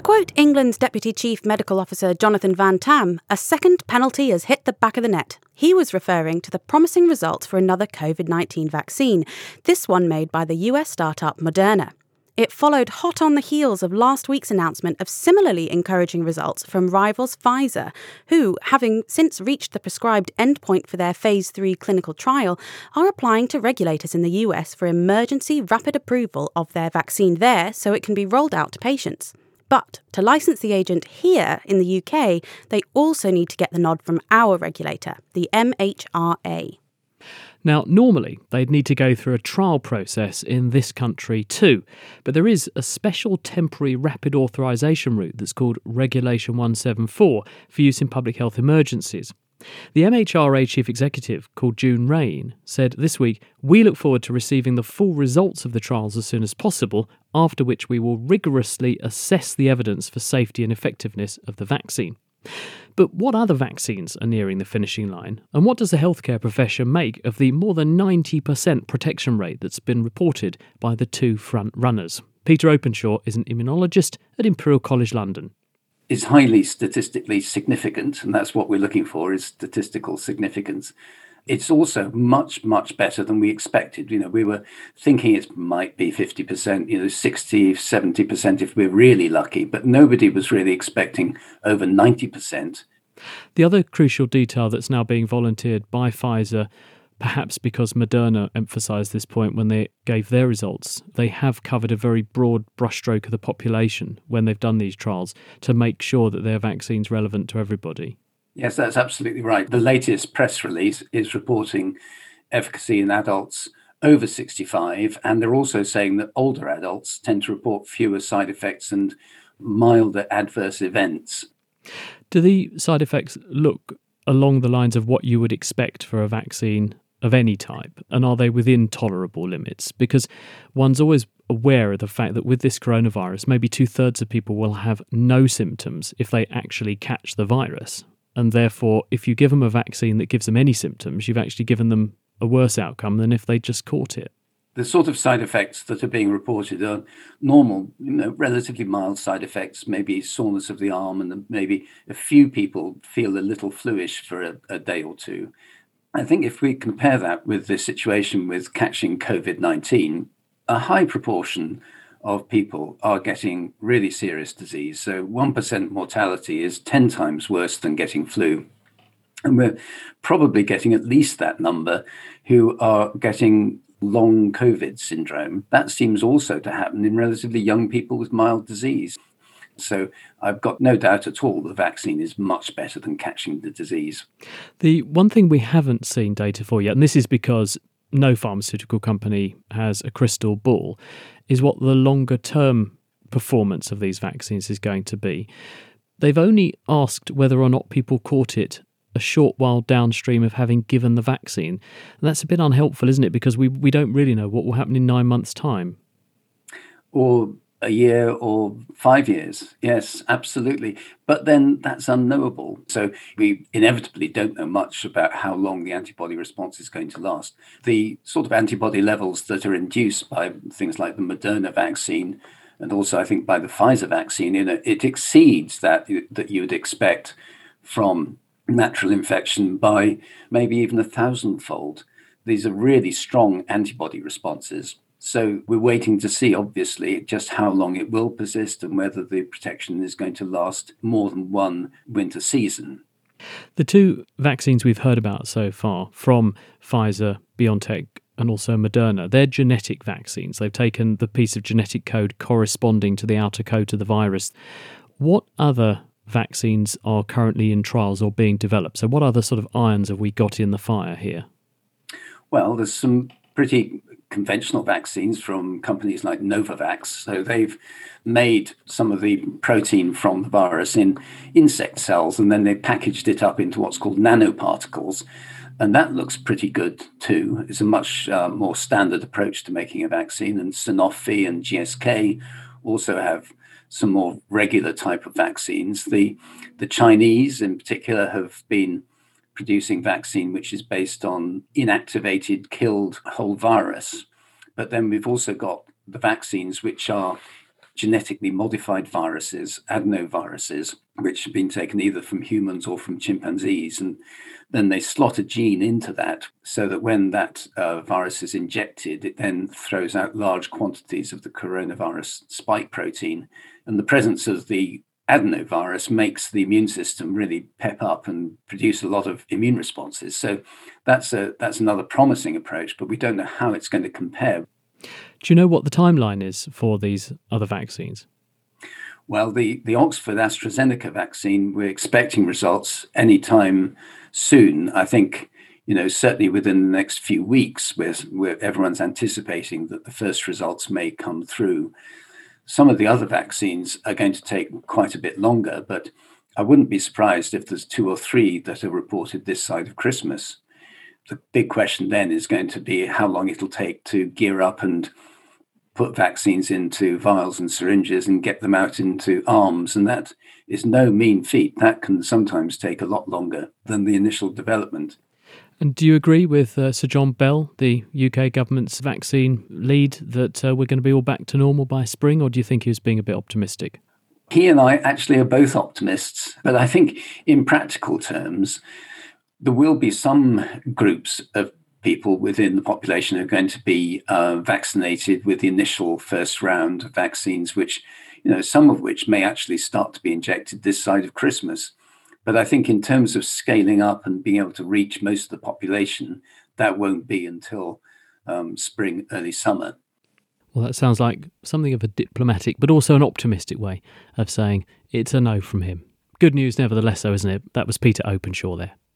quote England's Deputy Chief Medical Officer Jonathan Van Tam, a second penalty has hit the back of the net. He was referring to the promising results for another COVID-19 vaccine, this one made by the US startup Moderna. It followed hot on the heels of last week's announcement of similarly encouraging results from rivals Pfizer, who, having since reached the prescribed endpoint for their Phase 3 clinical trial, are applying to regulators in the US for emergency rapid approval of their vaccine there so it can be rolled out to patients. But to license the agent here in the UK, they also need to get the nod from our regulator, the MHRA. Now, normally, they'd need to go through a trial process in this country too, but there is a special temporary rapid authorisation route that's called Regulation 174 for use in public health emergencies. The MHRA chief executive, called June Rain, said this week, "We look forward to receiving the full results of the trials as soon as possible, after which we will rigorously assess the evidence for safety and effectiveness of the vaccine." But what other vaccines are nearing the finishing line? And what does the healthcare profession make of the more than 90% protection rate that's been reported by the two front runners? Peter Openshaw is an immunologist at Imperial College London. Is highly statistically significant, and that's what we're looking for, is statistical significance. It's also much, much better than we expected. We were thinking it might be 50%, 60, 70% if we're really lucky, but nobody was really expecting over 90%. The other crucial detail that's now being volunteered by Pfizer, perhaps because Moderna emphasised this point when they gave their results, they have covered a very broad brushstroke of the population when they've done these trials to make sure that their vaccine's relevant to everybody. Yes, that's absolutely right. The latest press release is reporting efficacy in adults over 65, and they're also saying that older adults tend to report fewer side effects and milder adverse events. Do the side effects look along the lines of what you would expect for a vaccine of any type, and are they within tolerable limits? Because one's always aware of the fact that with this coronavirus, maybe 2/3 of people will have no symptoms if they actually catch the virus. And therefore, if you give them a vaccine that gives them any symptoms, you've actually given them a worse outcome than if they just caught it. The sort of side effects that are being reported are normal, relatively mild side effects, maybe soreness of the arm, and maybe a few people feel a little fluish for a day or two. I think if we compare that with the situation with catching COVID-19, a high proportion of people are getting really serious disease. So 1% mortality is 10 times worse than getting flu. And we're probably getting at least that number who are getting long COVID syndrome. That seems also to happen in relatively young people with mild disease. So I've got no doubt at all the vaccine is much better than catching the disease. The one thing we haven't seen data for yet, and this is because no pharmaceutical company has a crystal ball, is what the longer term performance of these vaccines is going to be. They've only asked whether or not people caught it a short while downstream of having given the vaccine. And that's a bit unhelpful, isn't it? Because we don't really know what will happen in 9 months' time. Or a year or 5 years. Yes, absolutely. But then that's unknowable. So we inevitably don't know much about how long the antibody response is going to last. The sort of antibody levels that are induced by things like the Moderna vaccine, and also I think by the Pfizer vaccine, it exceeds that you would expect from natural infection by maybe even 1,000-fold. These are really strong antibody responses. So we're waiting to see, obviously, just how long it will persist and whether the protection is going to last more than one winter season. The two vaccines we've heard about so far from Pfizer, BioNTech and also Moderna, they're genetic vaccines. They've taken the piece of genetic code corresponding to the outer coat of the virus. What other vaccines are currently in trials or being developed? So what other sort of irons have we got in the fire here? Well, there's some pretty conventional vaccines from companies like Novavax. So they've made some of the protein from the virus in insect cells, and then they packaged it up into what's called nanoparticles. And that looks pretty good too. It's a much more standard approach to making a vaccine. And Sanofi and GSK also have some more regular type of vaccines. The Chinese in particular have been producing vaccine which is based on inactivated, killed whole virus. But then we've also got the vaccines which are genetically modified viruses, adenoviruses, which have been taken either from humans or from chimpanzees. And then they slot a gene into that so that when that virus is injected, it then throws out large quantities of the coronavirus spike protein. And the presence of the adenovirus makes the immune system really pep up and produce a lot of immune responses. So that's another promising approach, but we don't know how it's going to compare. Do you know what the timeline is for these other vaccines? Well, the Oxford AstraZeneca vaccine, we're expecting results anytime soon. I think, certainly within the next few weeks, where everyone's anticipating that the first results may come through. Some of the other vaccines are going to take quite a bit longer, but I wouldn't be surprised if there's 2 or 3 that are reported this side of Christmas. The big question then is going to be how long it'll take to gear up and put vaccines into vials and syringes and get them out into arms. And that is no mean feat. That can sometimes take a lot longer than the initial development. And do you agree with Sir John Bell, the UK government's vaccine lead, that we're going to be all back to normal by spring, or do you think he was being a bit optimistic? He and I actually are both optimists, but I think in practical terms, there will be some groups of people within the population who are going to be vaccinated with the initial first round of vaccines, which, some of which may actually start to be injected this side of Christmas. But I think in terms of scaling up and being able to reach most of the population, that won't be until spring, early summer. Well, that sounds like something of a diplomatic, but also an optimistic way of saying it's a no from him. Good news nevertheless, though, isn't it? That was Peter Openshaw there.